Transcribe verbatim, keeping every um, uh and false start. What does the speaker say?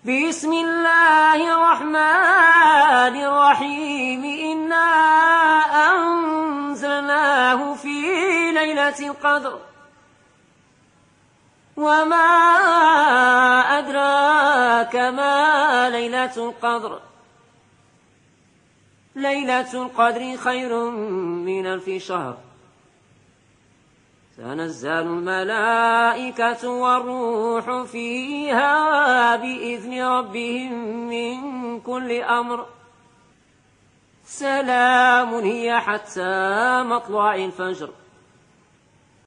بسم الله الرحمن الرحيم إنا أنزلناه في ليلة القدر وما أدراك ما ليلة القدر ليلة القدر خير من ألف شهر تنزل الملائكة والروح فيها بإذن ربهم من كل أمر سلام هي حتى مطلع الفجر